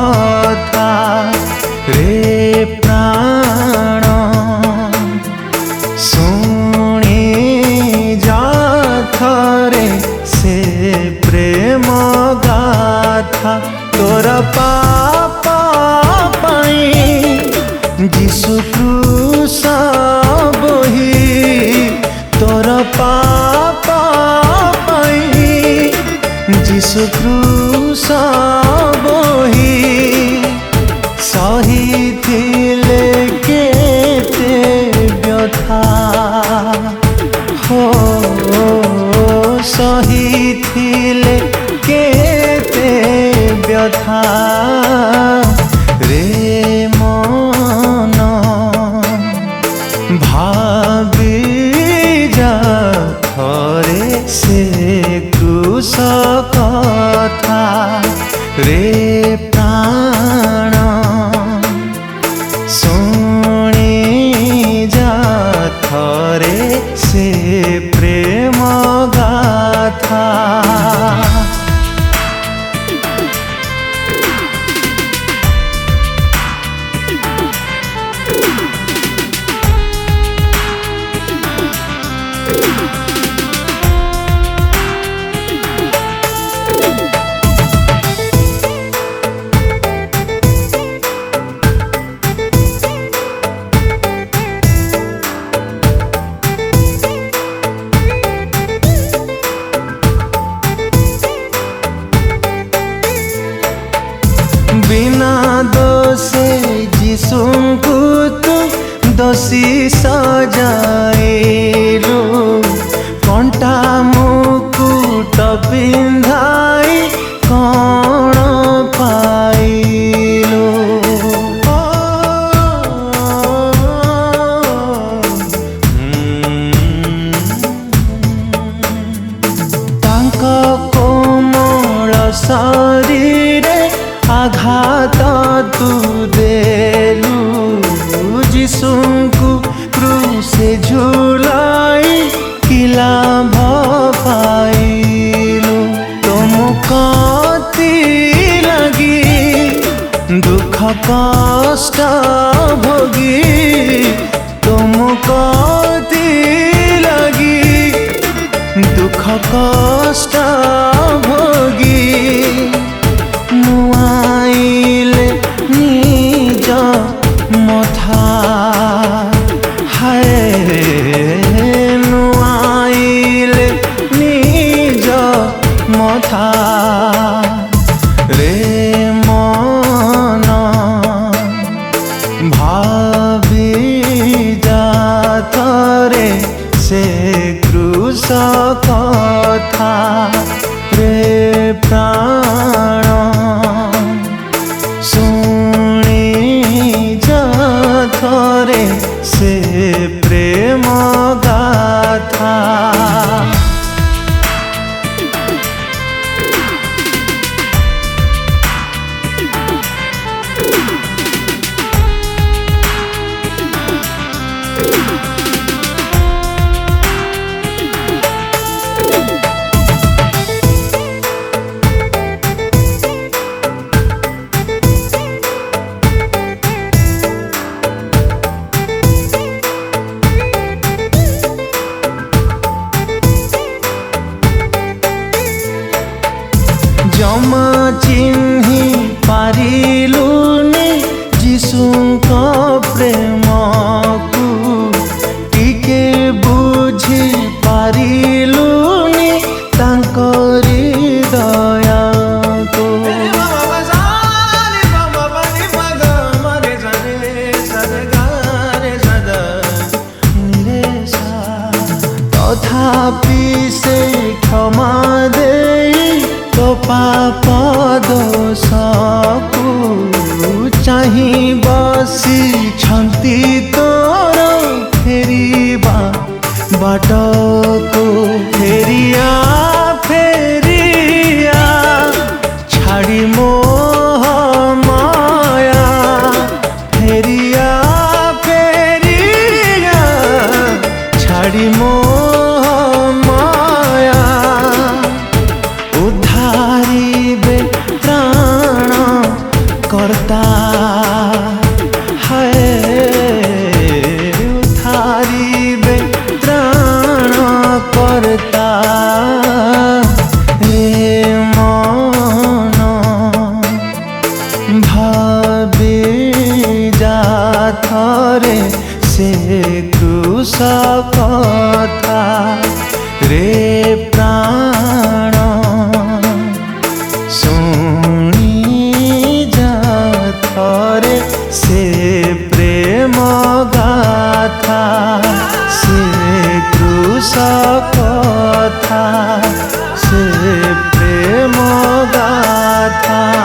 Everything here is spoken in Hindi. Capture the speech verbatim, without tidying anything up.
कथा रे प्राण शुणी जा थरे से प्रेम गाथा तोर पापा पाई जीशु क्रूस बोही तोर पापा पाई जीशु क्रूस बोही सही थिले केते व्यथा हो सही थिले केते व्यथा रे मन भाबी जा थरे से क्रूस कथा रे प्राण शुणी जा थरे से प्रेम गाथा। बिना दोषे जीशुଙ୍କୁ तू दोषी सजाइलु कंटा मुकुट पिंधाई कौन पाइलु तांका कोमल शरीर आघात तू देलु जीशुଙ୍କୁ क्रूसे झुलाई कि लाभ पाइलु तुम कति लगी दुख कष्ट भोगी तुम कति लगी दुख कष्ट भोगी नुआइले निज मथा हाय नुआइले निज मथा रे मन भाबी जा थरे से क्रूस कथा रे प्राण शुणी जा थरे से प्रेम गाथा। जमा चिन्ही पारिलुनि जीशुଙ୍କ प्रेम को टिके बुझी पारिलुनि तांकरी दया को तथापि से क्षमा दे तो पाप दोष को चाही बसी छंती तोर फेरिबा बाट को फेरिया फेरिया छाड़ी मोह माया फेरिया फेरिया छाड़ी मोह माया उद्धारी बे प्राण कर्ता है उधारिबे त्राण कर्ता ए मन भाबी जा थरे से क्रूस कथा रे प्राण शुणी जा थरे से प्रेम गाथा से क्रूस कथा से प्रेम गाथा।